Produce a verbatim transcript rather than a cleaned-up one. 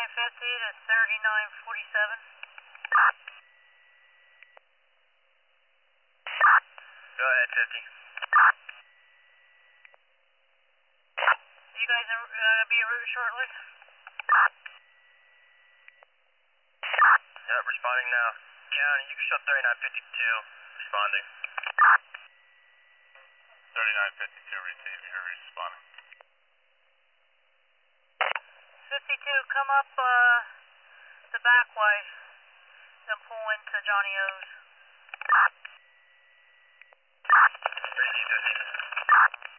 fifty-nine fifty to thirty-nine forty-seven. Go ahead, fifty. You guys are going to be en route shortly? Yep, responding now. County, you can show thirty-nine fifty-two. Responding. thirty-nine fifty-two, receive. You're responding. fifty-two, come up uh, the back way, then pull into Johnny O's. Receive, fifty.